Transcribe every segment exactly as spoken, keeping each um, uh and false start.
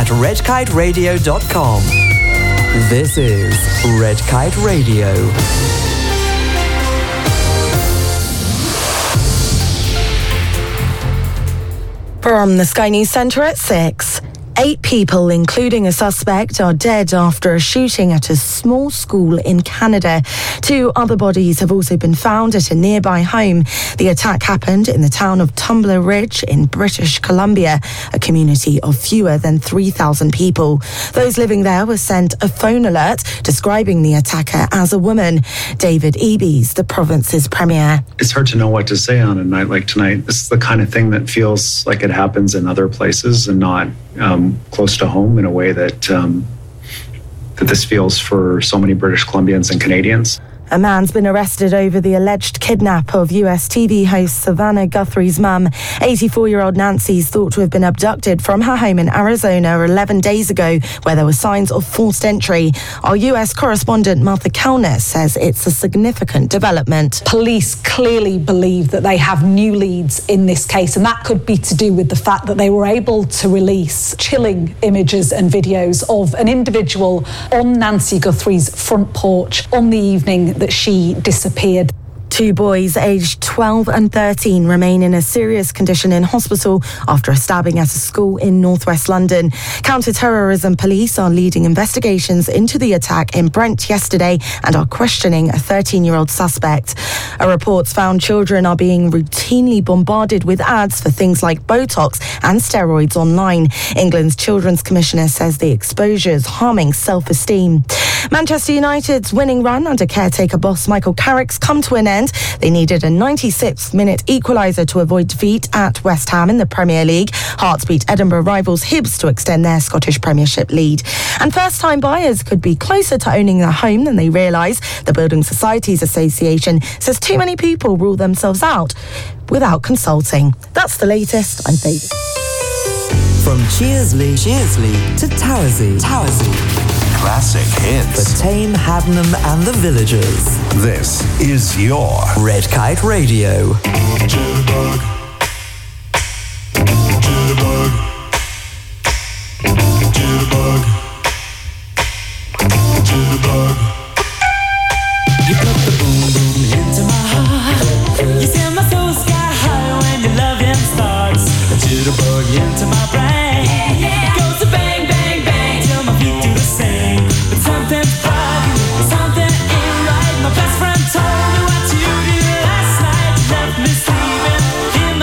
at red kite radio dot com. This is Red Kite Radio. From the Sky News Centre at six. Eight people, including a suspect, are dead after a shooting at a small school in Canada. Two other bodies have also been found at a nearby home. The attack happened in the town of Tumbler Ridge in British Columbia, a community of fewer than three thousand people. Those living there were sent a phone alert describing the attacker as a woman. David Ebies, the province's premier. It's hard to know what to say on a night like tonight. This is the kind of thing that feels like it happens in other places and not um, close to home in a way that um, that this feels for so many British Columbians and Canadians. A man's been arrested over the alleged kidnap of U S T V host Savannah Guthrie's mum. eighty-four-year-old Nancy is thought to have been abducted from her home in Arizona eleven days ago, where there were signs of forced entry. Our U S correspondent Martha Kellner says it's a significant development. Police clearly believe that they have new leads in this case, and that could be to do with the fact that they were able to release chilling images and videos of an individual on Nancy Guthrie's front porch on the evening that she disappeared. Two boys aged twelve and thirteen remain in a serious condition in hospital after a stabbing at a school in northwest London. Counter-terrorism police are leading investigations into the attack in Brent yesterday and are questioning a thirteen-year-old suspect. A report's found children are being routinely bombarded with ads for things like Botox and steroids online. England's Children's Commissioner says the exposure is harming self-esteem. Manchester United's winning run under caretaker boss Michael Carrick's come to an end. They needed a ninety-sixth minute equaliser to avoid defeat at West Ham in the Premier League. Hearts beat Edinburgh rivals Hibs to extend their Scottish Premiership lead. And first-time buyers could be closer to owning their home than they realise. The Building Societies Association says too many people rule themselves out without consulting. That's the latest. I'm David. From Cheersley, Cheersley to Towersey, Towersey. Classic hits. For Tame, Haddenham and the Villagers. This is your Red Kite Radio. Jitterbug. Jitterbug. Jitterbug. Jitterbug. You put the boom boom into my heart. You send my soul sky high when your loving starts. A jitterbug into my brain. Yeah, yeah. Goes to bang bang bang till my feet do the same. But something's bugging, something ain't right. My best friend told me what you did last night. You left me sleeping in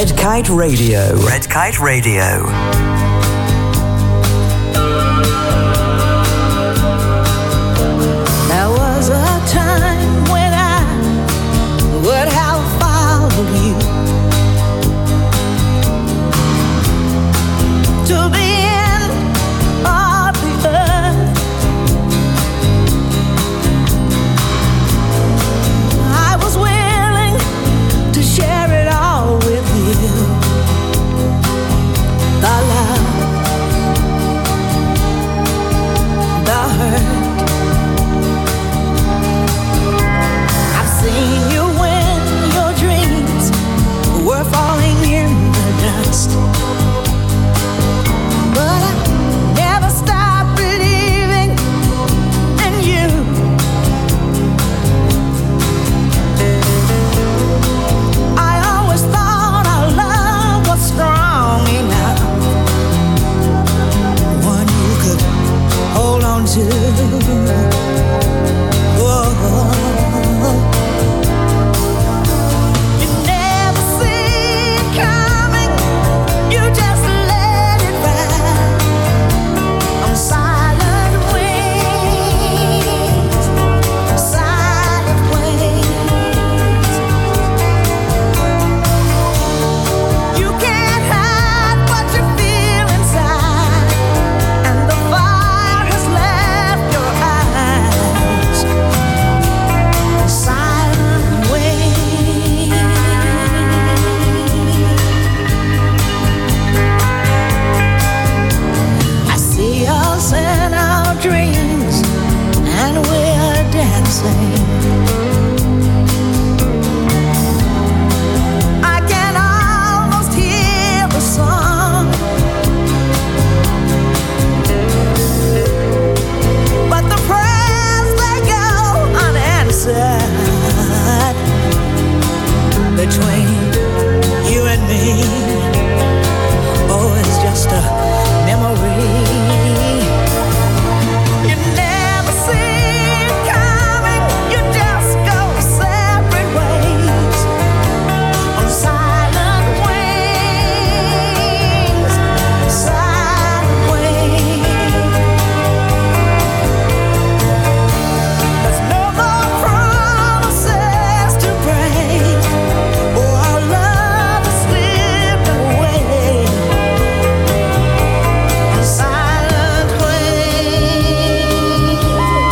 Red Kite Radio. Red Kite Radio. There was a time when I would have followed you to the end of the earth. I was willing to share it all with you. The love, the hurt. I've seen you when your dreams were falling in the dust, but I never stopped believing in you. I always thought our love was strong enough, one you could hold on to. Whoa. You never see it coming, you just let it ride on silent wings, silent wings. You can't hide what you feel inside, and the fire has left your eyes. Silent wings. I see us in our dreams, and we're dancing. I can almost hear the song, but the prayers they go unanswered between you and me. Oh, it's just a memory. You never see it coming, you just go separate ways on silent wings, silent wings. There's no more promises to break. Oh, our love is slipped away on silent wings.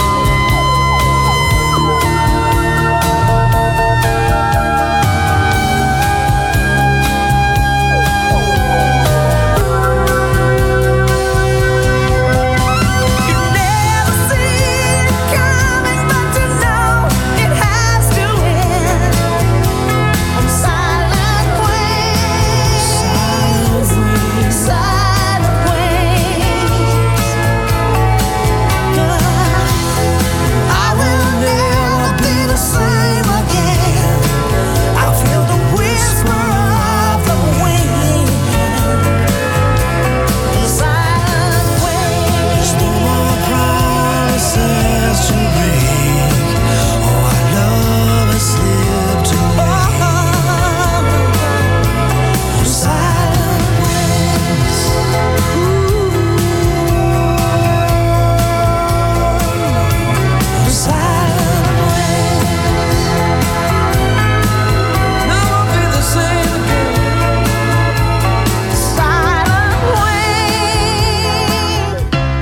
You never see it coming, but you know it has to end on silent wings, silent wings. I will never be the same again. I feel the whisper of the wind. Silent wings. No more promises to break. Oh, our love has slipped away on silent wings. Ooh, on silent wings. Never be the same again. Silent wings.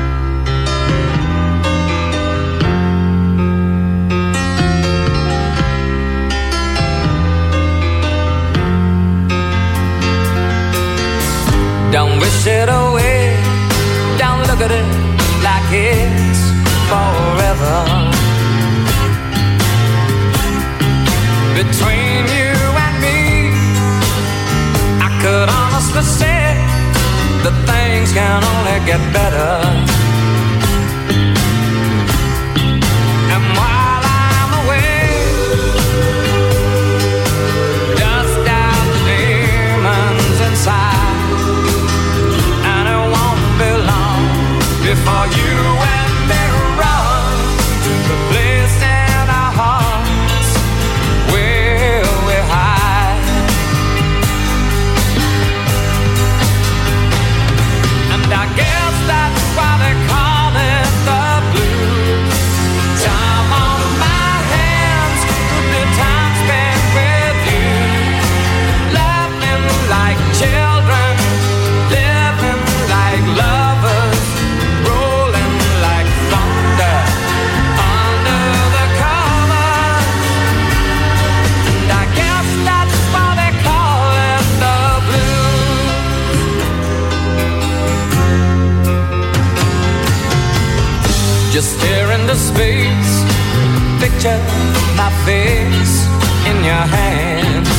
Don't wish it away. Don't look at it like it's forever. Between you and me, I could honestly say that things can only get better. And while I'm away, dust out the demons inside, and it won't be long before you and me run to the place in our hearts where we hide. picture my face in your hands.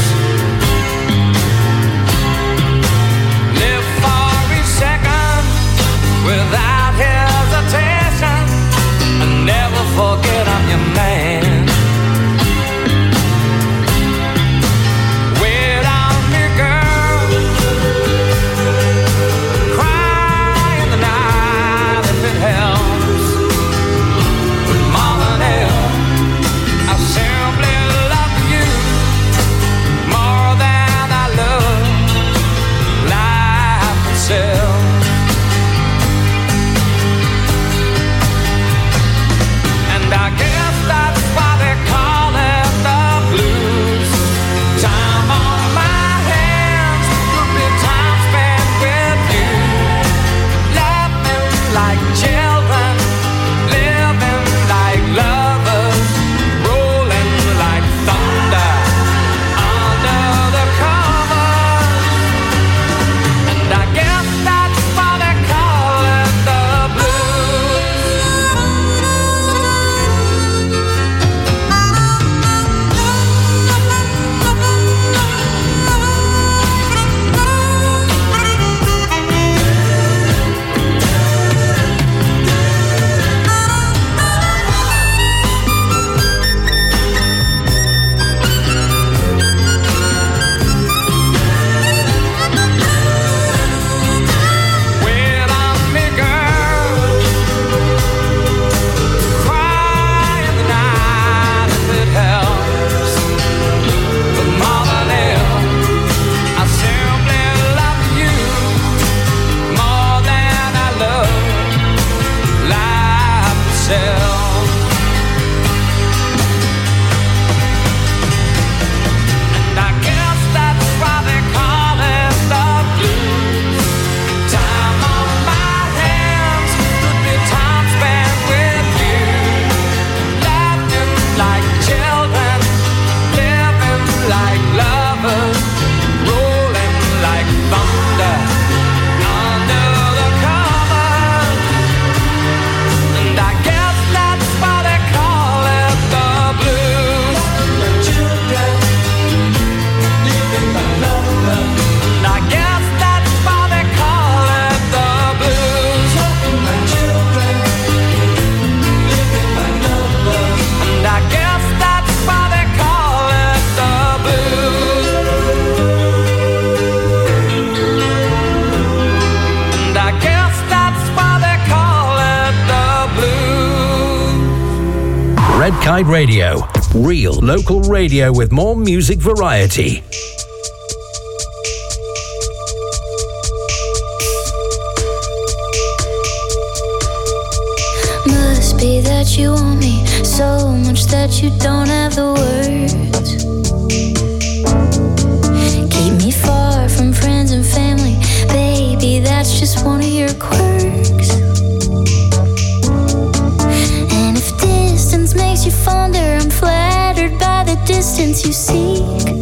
Live for each second without hesitation, and never forget I'm your man. Wait on me, girl. Cry in the night if it helps. But more than ever, I simply love you more than I love life itself. And I guess that's why they call it the blues. Time on my hands could be time spent with you, laughing like children, living like lovers, rolling like thunder under the covers. And I guess that's why they call it the wait on me, girl. Cry in the night if it helps. But more than ever, I simply love you more than I love life itself. And I guess that's why they call it the blues. Time on my hands could be time spent with you, laughing like children, living like lovers, rolling like thunder under the covers. And I guess that's why they call it the blues. Children, living like lovers. And I guess that's why they call it the blues. Children, living like lovers. And I guess that's why they call it the blues. And I guess that's why they call it the blues. Red Kite Radio. Real local radio with more music variety. Must be that you want me so much that you don't have the words. Keep me far from friends and family, baby, that's just one of your quirks. And if distance makes you fonder, I'm flattered by the distance you seek.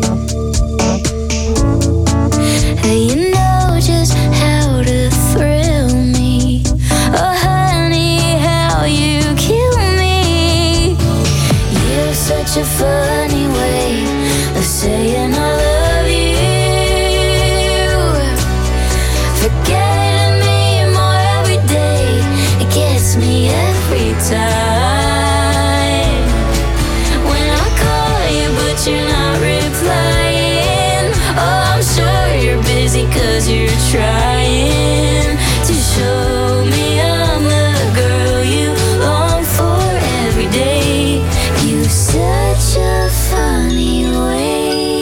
You know just how to thrill me. Oh honey, how you kill me. You have such a funny way of saying I love you. Forgetting me more every day. It gets me every time. When I call you but you're not replying. Oh, I'm sure you're busy cause you're trying to show me I'm the girl you long for every day. You've such a funny way.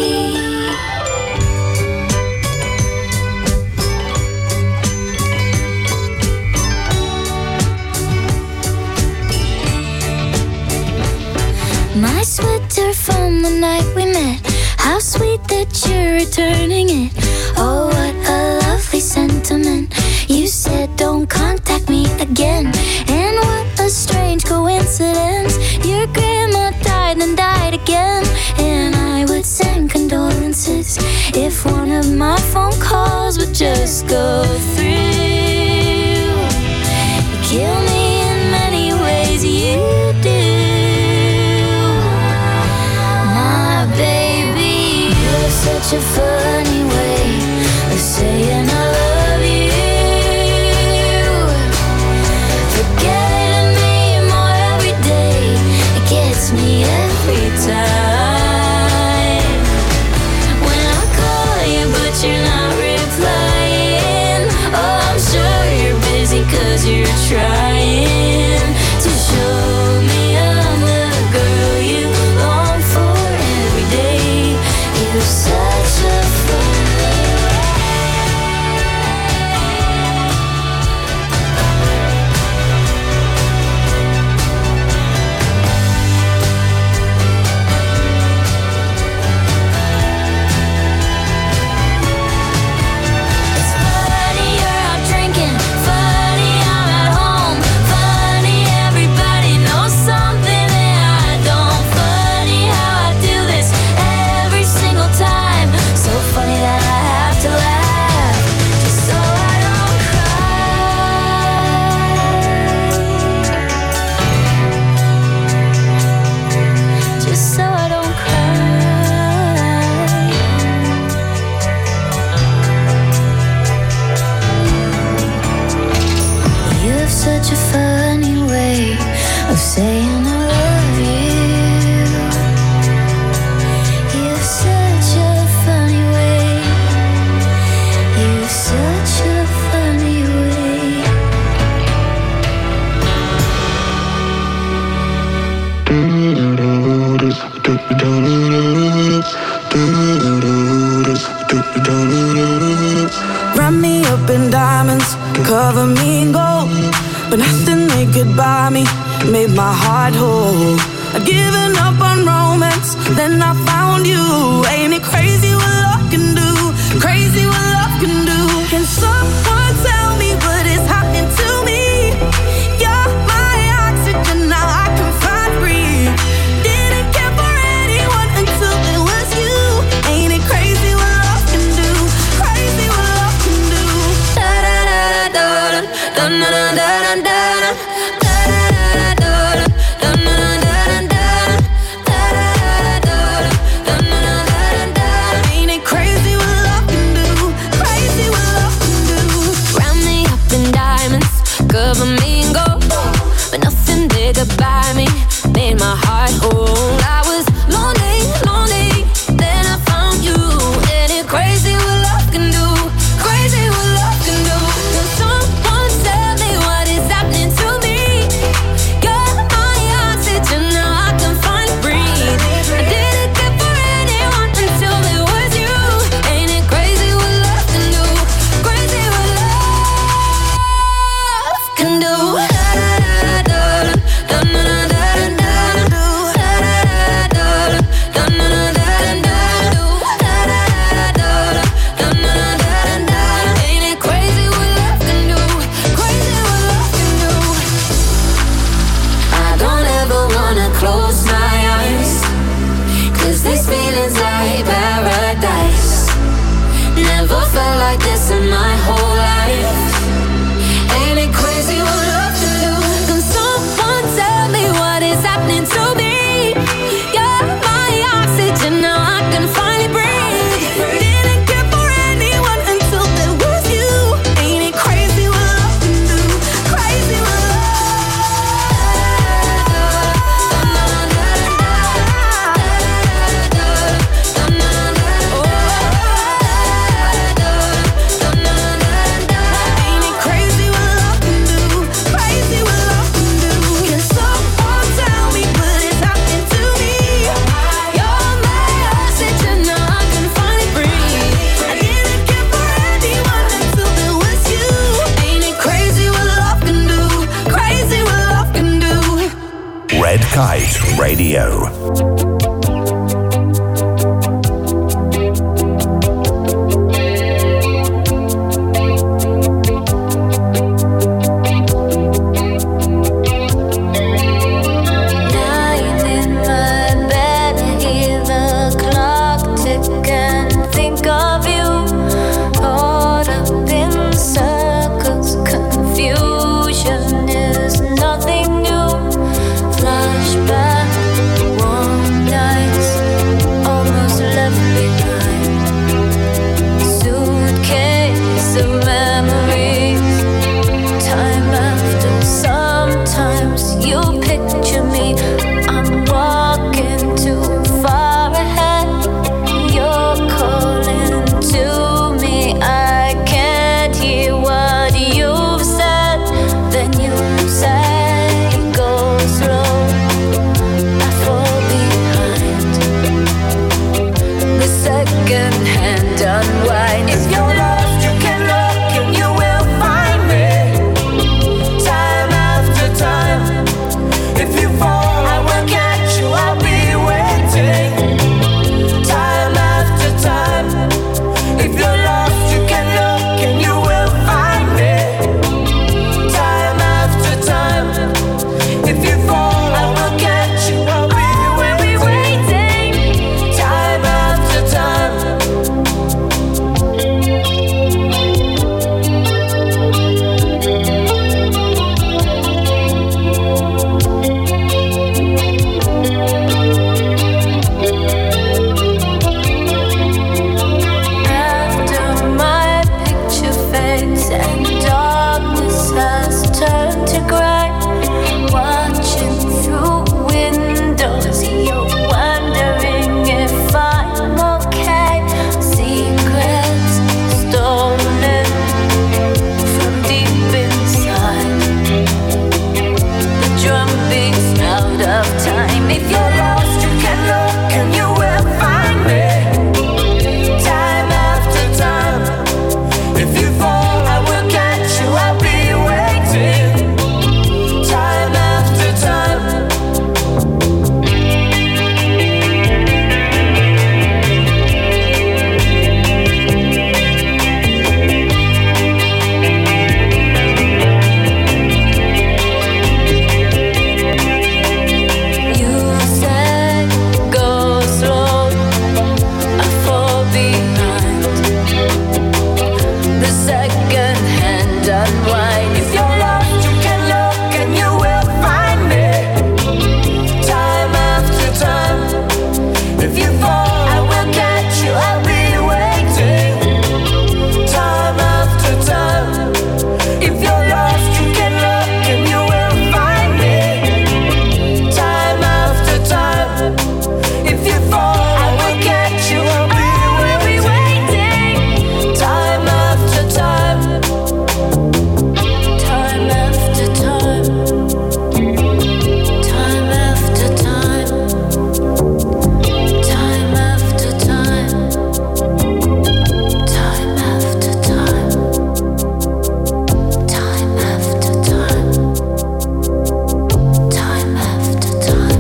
My sweater from the night we met. How sweet that you're returning it. Oh, what a lovely sentiment. You said don't contact me again. And what a strange coincidence. Your grandma died and died again. And I would send condolences if one of my phone calls would just go through. You kill me in many ways, you do. such a funny way of saying I love you. Forgetting me more every day, it gets me every time. When I call you but you're not replying, oh, I'm sure you're busy 'cause you're trying to show me I'm the girl you long for every day. You're such a funny It's funny you're out drinking, funny I'm at home, funny everybody knows something that I don't, funny how I do this every single time, so funny that I have to laugh just so I don't cry, just so I don't cry. You have such a funny way of saying I love you. You have such a funny way. You have such a funny way. Wrap me up in diamonds, cover me in gold, but nothing they could buy me made my heart whole. I'd given up on romance, then I found you. Ain't it crazy what love can do? Crazy what love can do. Can someone tell me what is happening to me? You're my oxygen, now I can find breathe. Didn't care for anyone until it was you. Ain't it crazy what love can do? Crazy what love can do. Da da da da da da da da da da. Ain't it crazy what love can do? Crazy what love can do. Round me up in diamonds, cover me in gold, but nothing they could buy me made my heart whole. I was lonely, lonely, then I found you. Ain't it crazy what love can do? Crazy what love can do. Can someone tell me what is happening to me? You're my oxygen, now I can finally breathe. I didn't care for anyone until it was you. Ain't it crazy what love can do? Crazy what love can do. Ain't it crazy what love can do? Crazy what love can do. I don't ever wanna close my eyes, 'cause these feelings like paradise. Never felt like this in my whole life. Ain't it crazy what love can do? Can someone tell me what is happening to me? You're my oxygen, now I can finally breathe. Didn't care for anyone until there was you. Ain't it crazy what love can do? Crazy what Ain't it crazy what love can do? Crazy what love can do. Can someone tell me what is happening to me? You're my oxygen, now I can finally breathe. I didn't care for anyone until there was you. Ain't it crazy what love can do? Crazy what love can do. Red Kite Radio. Lying in my bed, hear the clock tick and think of you. Caught up in circles, confusion is nothing new. Flashback, one If you're lost, you can look and you will find me. Time after time. If you fall, I will catch you. I'll be waiting. Time after time. You said go slow, I fall behind. The second hand unwind. If you're lost, you can look and you will find me. Time after time. If you fall, I will catch you. I'll be waiting. Time after time. If you're lost, you can look and you will find me. Time after time. If you fall, I will catch you. I'll be waiting. Time after time. Time after time. Time after time. Time after time. Time after time. Time after time. Time after time.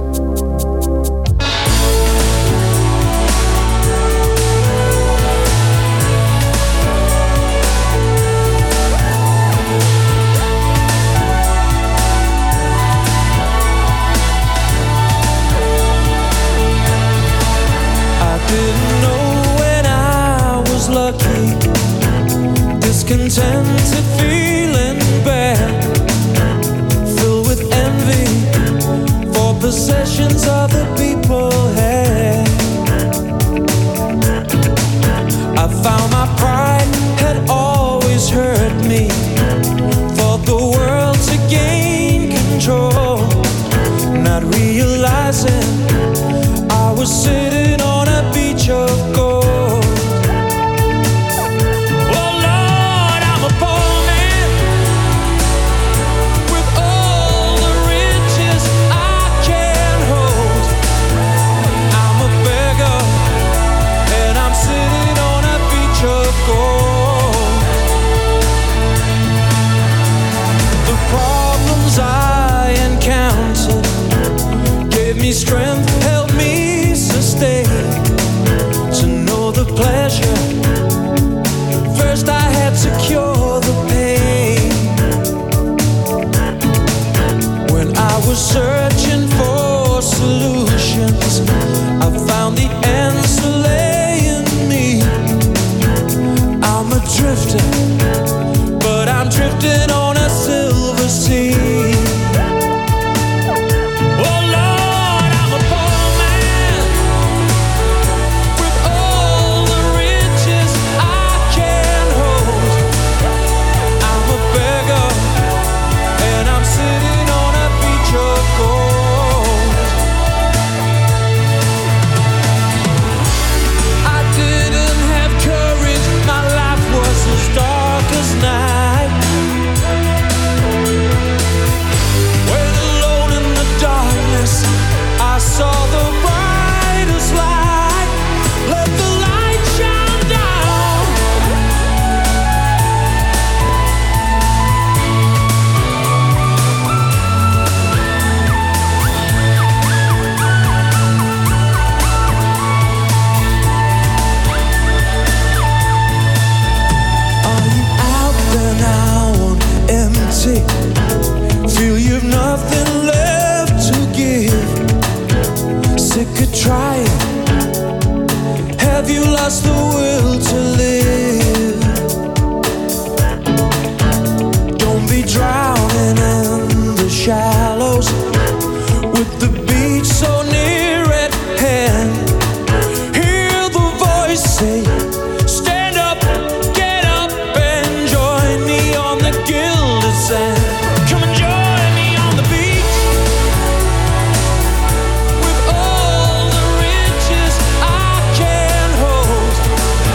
I didn't know when I was lucky, discontented, feeling bad, filled with envy for possessions other people had. I found my pride had always hurt me, thought the world to gain control, not realizing I was sitting on a beach of gold. Oh Lord, I'm a poor man with all the riches I can hold. I'm a beggar and I'm sitting on a beach of gold. The problems I encountered gave me strength, helped me sustain. To know the pleasure, first I had to cure the pain. When I was searching for solutions, I found the answer lay in me. I'm a drifter, but I'm drifting on a silver sea. Oh Lord, I'm a poor man with all the riches I can hold. I'm a beggar and I'm sitting on a beach of gold. I didn't have courage, my life was as dark as night. When alone in the darkness, I saw the brightest light. Let the light shine down. Are you out there now on empty? Feel you've nothing left to give. Sick of trying. Have you lost the will to live? Don't be drowning in the shallows with the beach so near at hand. Hear the voice say, stand up, get up and join me on the gilded sand. Come and join me on the beach with all the riches I can hold.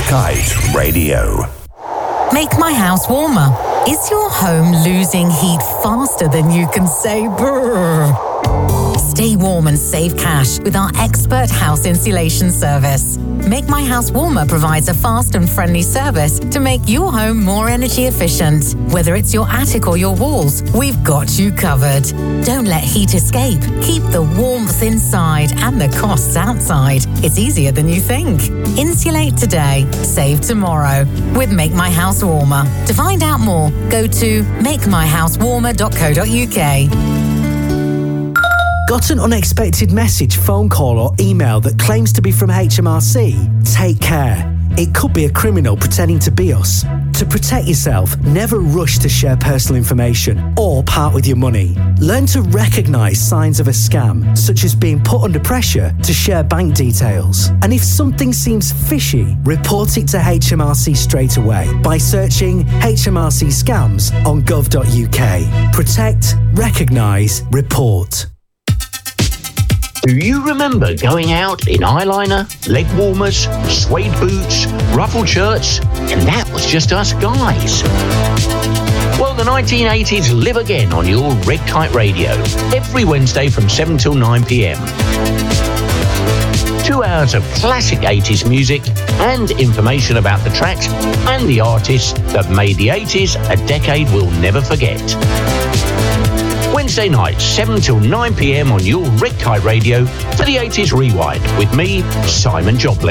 Kite Radio. Make my house warmer. Is your home losing heat faster than you can say brrr? Stay warm and save cash with our expert house insulation service. Make My House Warmer provides a fast and friendly service to make your home more energy efficient. Whether it's your attic or your walls, we've got you covered. Don't let heat escape. Keep the warmth inside and the costs outside. It's easier than you think. Insulate today, save tomorrow with Make My House Warmer. To find out more, go to make my house warmer dot co dot uk. Got an unexpected message, phone call or email that claims to be from H M R C? Take care. It could be a criminal pretending to be us. To protect yourself, never rush to share personal information or part with your money. Learn to recognise signs of a scam, such as being put under pressure to share bank details. And if something seems fishy, report it to H M R C straight away by searching H M R C scams on gov dot uk. Protect, recognise, report. Do you remember going out in eyeliner, leg warmers, suede boots, ruffled shirts, and that was just us guys? Well, the nineteen eighties live again on your Red Kite Radio, every Wednesday from seven till nine p.m. Two hours of classic eighties music and information about the tracks and the artists that made the eighties a decade we'll never forget. Wednesday nights, seven till nine p.m. on your Red Kite Radio for the eighties Rewind with me, Simon Joplin.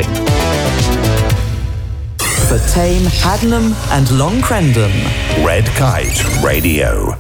For Tame, Haddenham and Long Crendon, Red Kite Radio.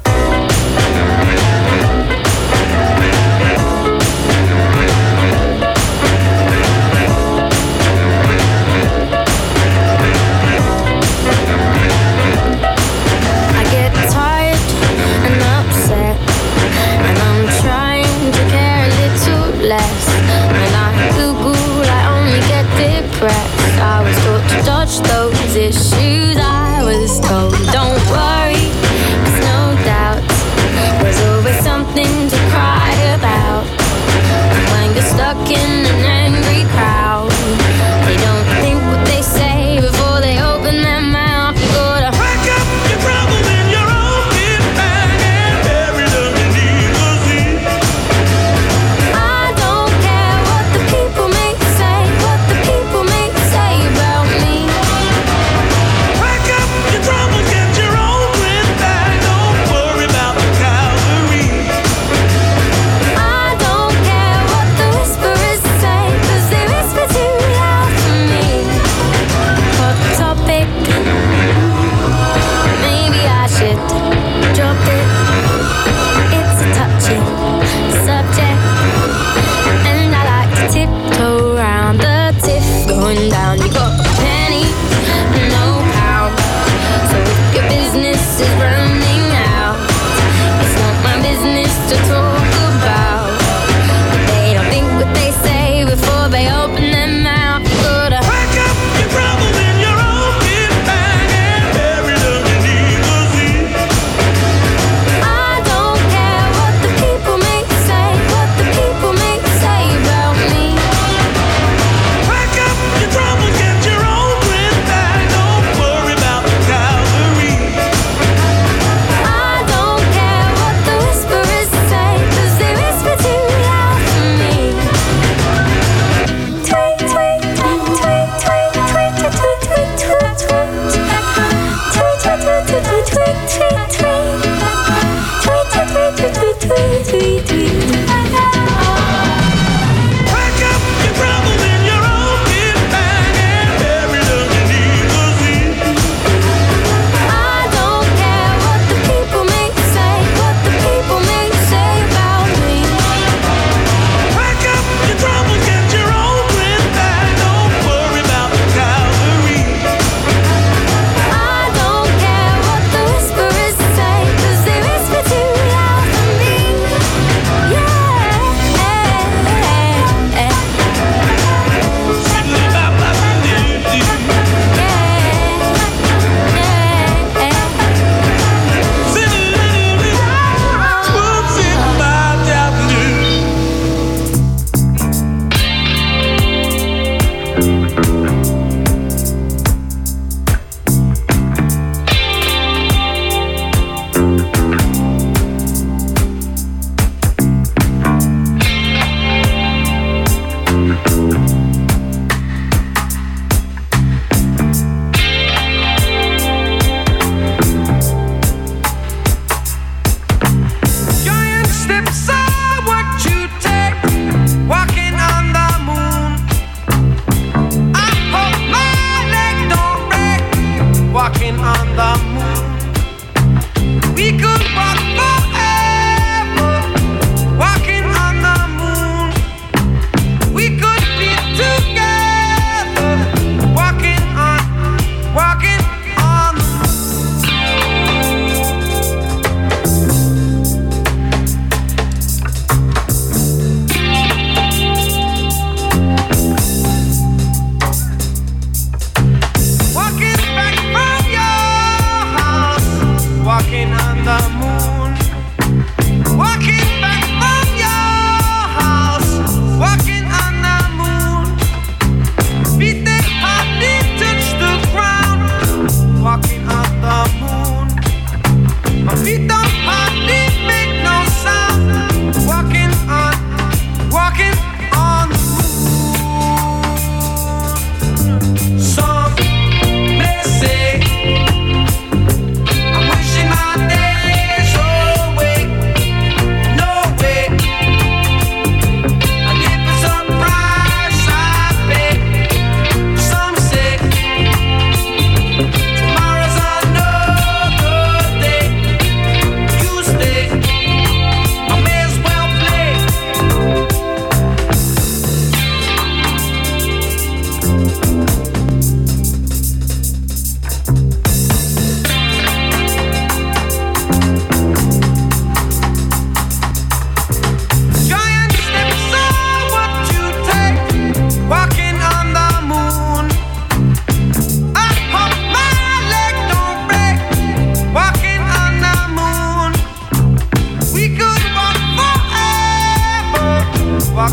I was taught to dodge those issues. I was told, don't worry, there's no doubt. There's always something to cry about. And when you're stuck in an angry crowd, they don't think what they say before they open their mouth. You gotta pack up your troubles in your own big bag and bury them beneath the sea. I don't care what the people may say, what the people may say about me. Pack up your troubles, get your own big bag. Don't worry about the cavalry. I don't care what the whisperers say.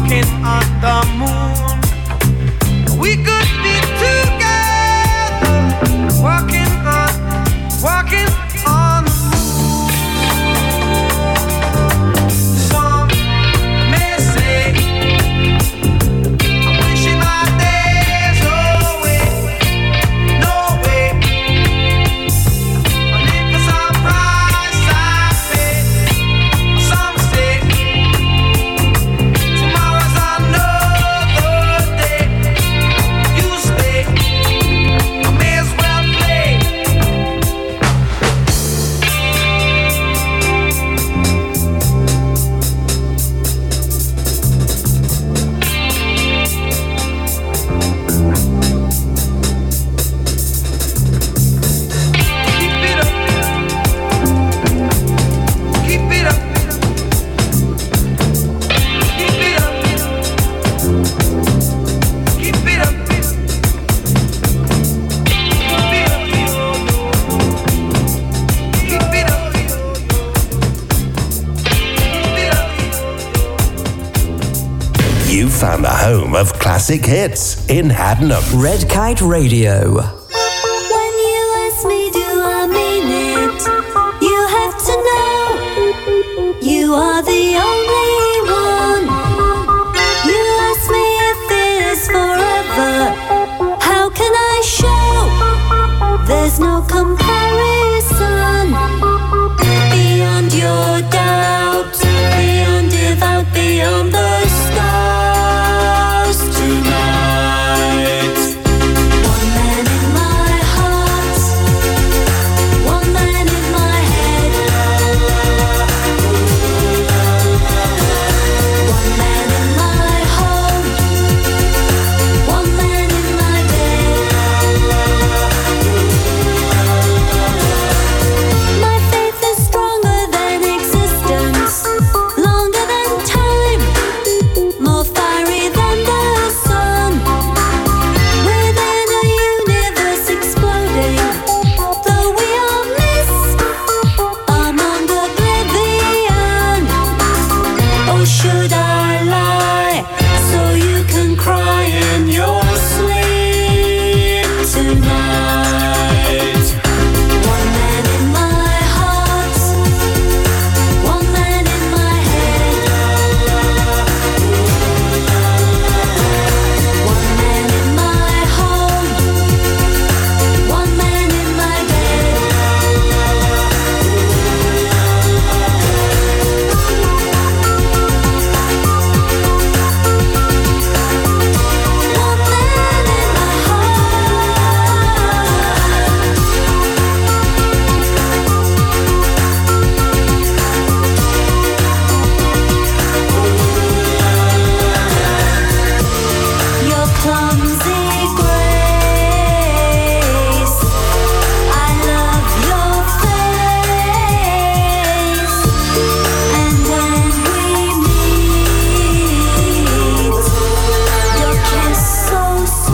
walking on the moon. We could be together, walking on, walking on the moon. Some may say I'm wishing my days away. No way. I live for some price I pay. Some say tomorrow's another day. You stay, I may as well play. Keep it up, keep it up, keep it up, keep it up, keep it up, keep it up. You found a home of classic hits in Haddenham. Red Kite Radio. When you ask me, do I mean it? You have to know you are the only one. You ask me if it is forever. How can I show? There's no comparison. Beyond your doubt, beyond devout, beyond the stars tonight. One man in my heart, one man in my head. One man in my home, one man in my bed. My faith is stronger than existence, longer than time, more fiery than the sun. Within a universe exploding, though we are mist among oblivion. Or should I lie so you can cry in your sleep tonight? One man in my heart, one man in my head. One man in my home, one man in my bed. One man in my Your clumsy grace, I love your face, and when we meet, your kiss so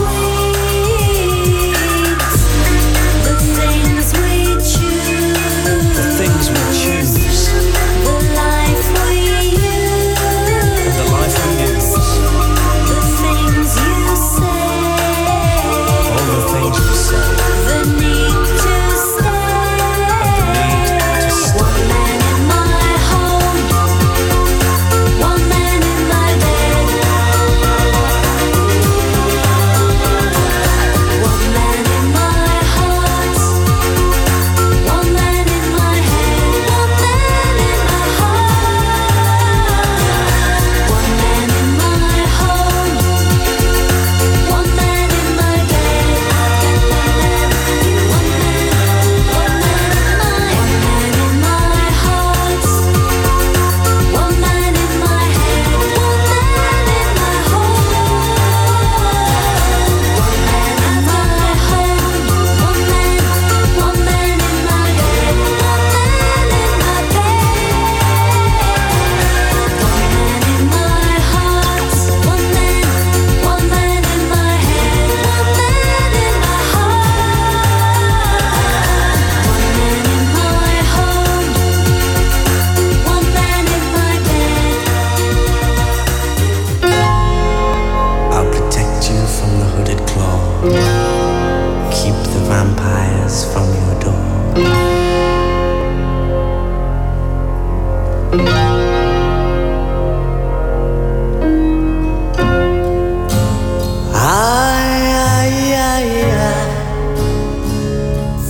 sweet. The things we choose, The things we choose, the life we use, the life we use, the things you say.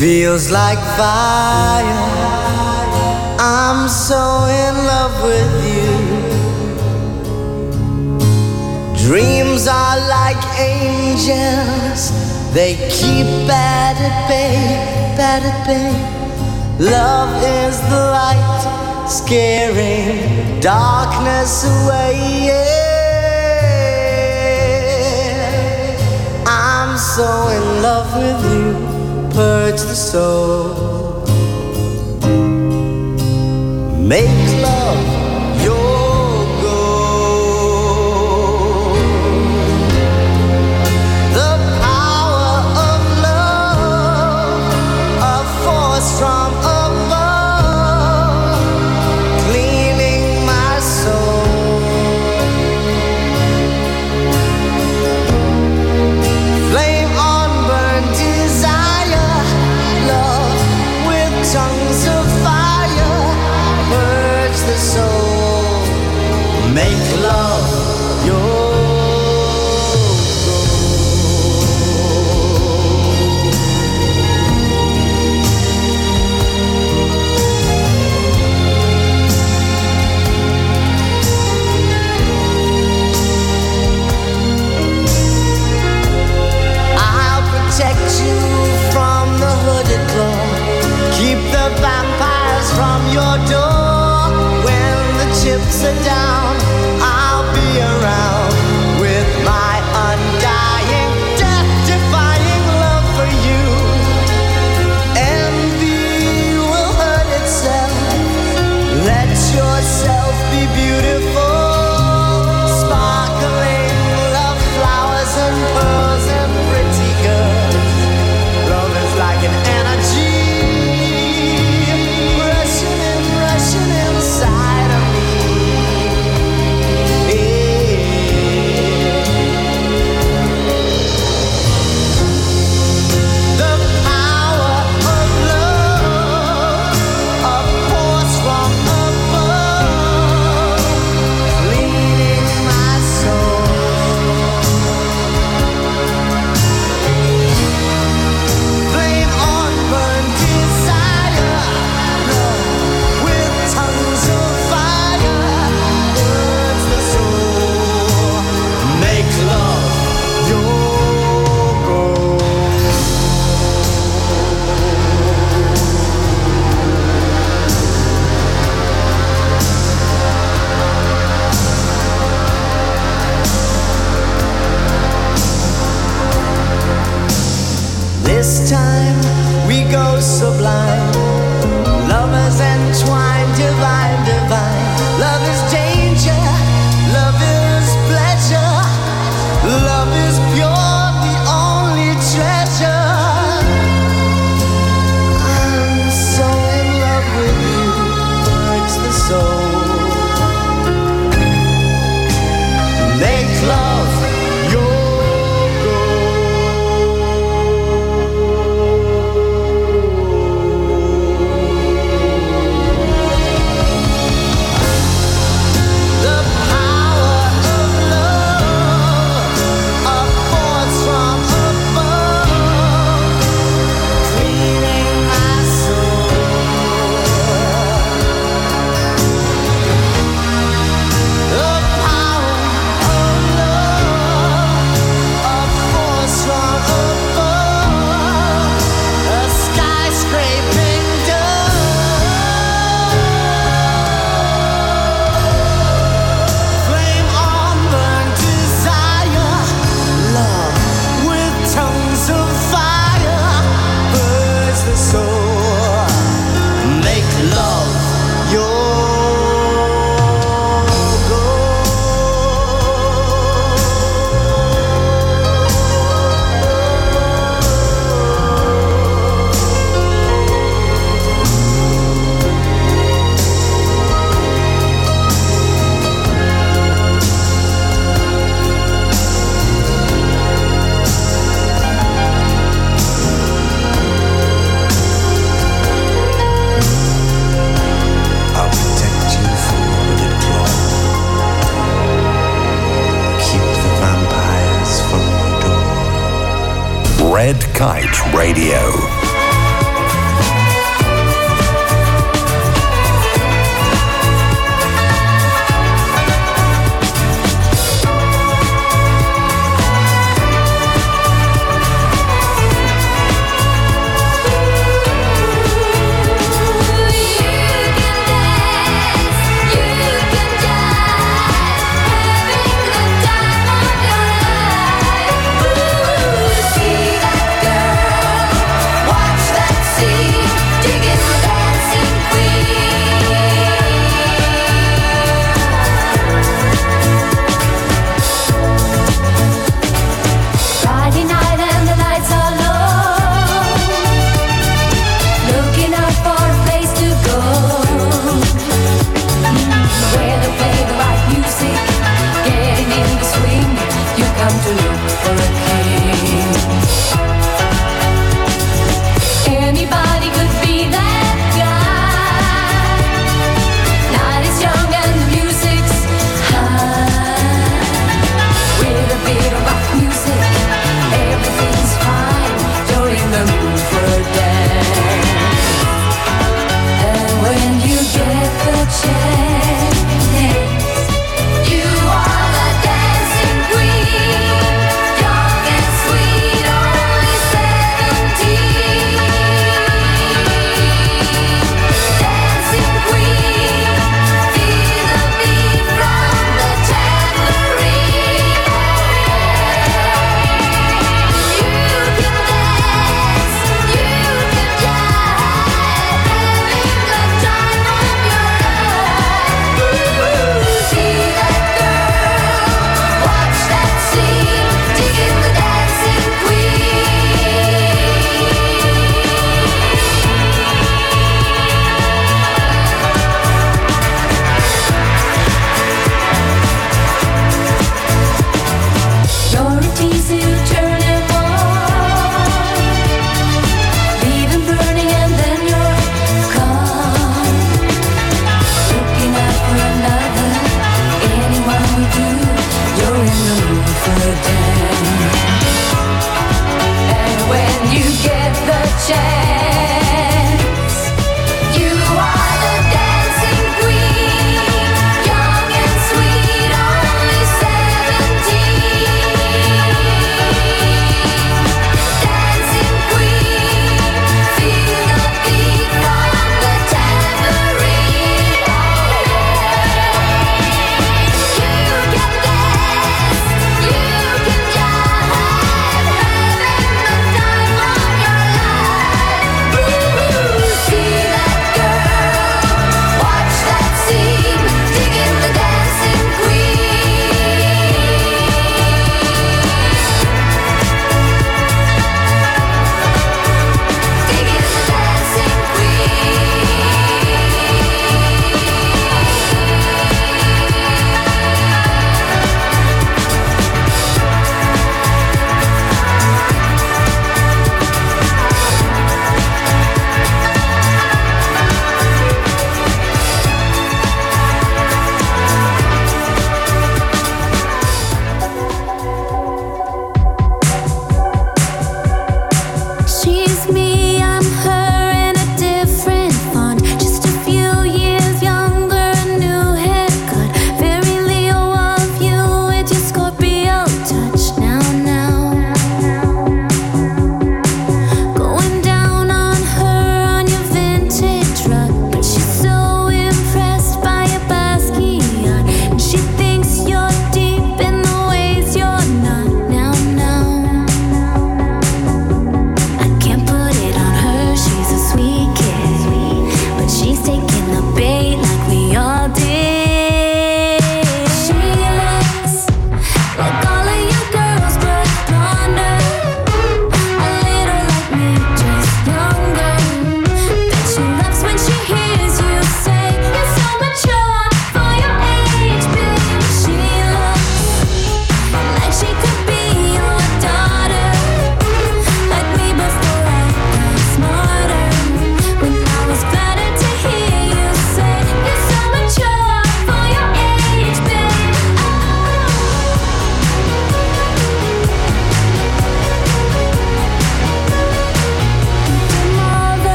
feels like fire. I'm so in love with you. Dreams are like angels, they keep bad at bay, bad at bay. Love is the light, scaring darkness away. Yeah. I'm so in love with you, purge the soul. Make love your goal. The power of love, a force from above, cleaning my soul. Flame on burn desire, love with tongues of fire, purge the soul, make love your I'll protect you from the hooded claw, keep the vampires from your door. When the chips are down, I'll be around with my undying, death-defying love for you. Envy will hurt itself. Let yourself be beautiful, sparkling love flowers and pearls and pretty girls. Love is like an energy rushing and rushing inside of me. The power of love, a force from above, cleaning my soul. Flame on burn desire, love with tongues of fire, burns the soul. Make love your goal. This time we go sublime, lovers entwined, divine, divine. Love is danger, love is pleasure, love is pure, the only treasure. I'm so in love with you, purge the soul. Make love your the power of love, a force from above, cleaning my soul. The power of love, a force from above, a skyscraping dove. Flame on burn desire, love with tongues of fire, burns the soul. Make love your I'll protect you from the hooded claw, keep the vampires from your door. Red Kite Radio. come to look for a king. Anybody could be that guy. Night is young and the music's high. With a bit of rock music, everything's fine. You're in the mood for a dance. And when you get the chance, you are the dancing queen. You're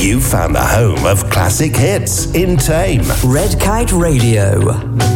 You found the home of classic hits in Tame. Red Kite Radio.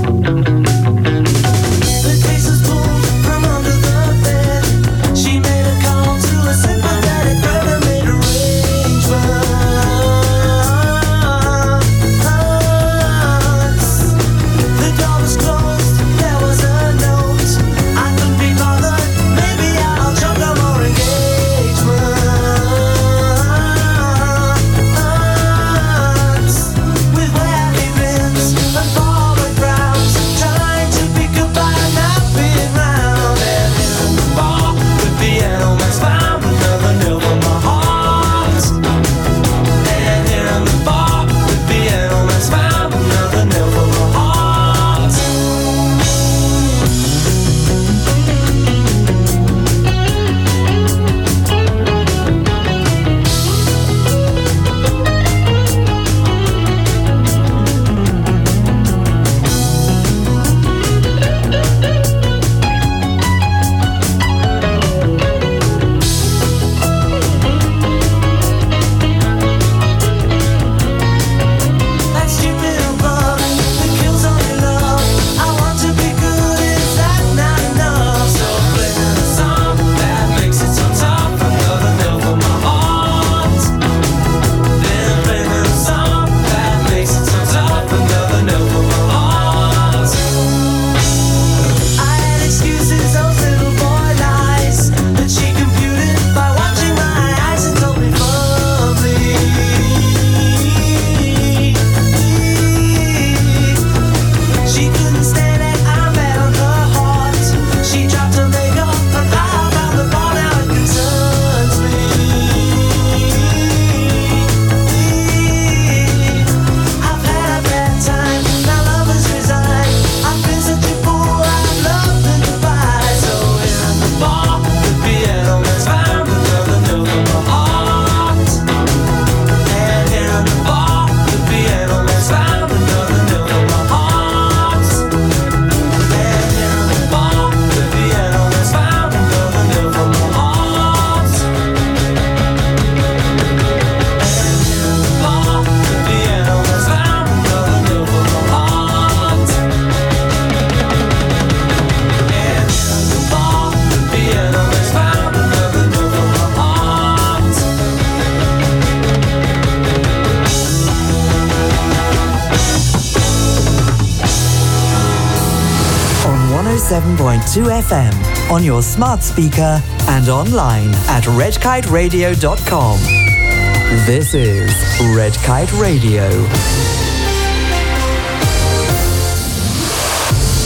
seven point two F M on your smart speaker and online at red kite radio dot com. This is Red Kite Radio.